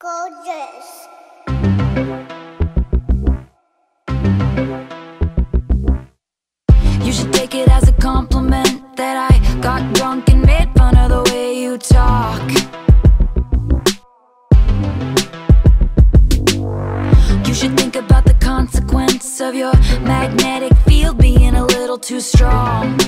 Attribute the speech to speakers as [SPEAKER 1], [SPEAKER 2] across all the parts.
[SPEAKER 1] gorgeous.
[SPEAKER 2] You should take it as a compliment that I got drunk and made fun of the way you talk. You should think about the consequence of your magnetic field being a little too strong.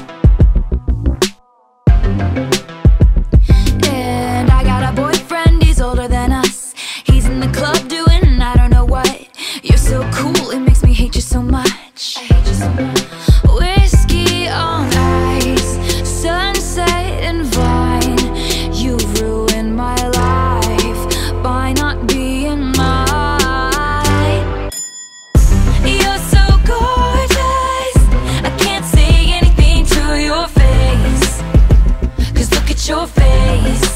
[SPEAKER 2] And I got a boyfriend, he's older than us. He's in the club doing I don't know what. You're so cool, it makes me hate you so much. I hate you so much. Whiskey on ice, sunset and vine. You've ruined my life by not being mine. You're so gorgeous, I can't say anything to your face. 'Cause look at your face.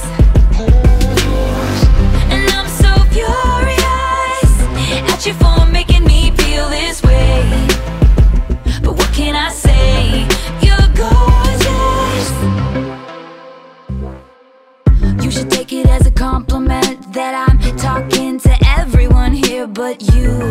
[SPEAKER 2] And I'm so furious at you for making me feel this way. But what can I say? You're gorgeous. You should take it as a compliment that I'm talking to everyone here but you.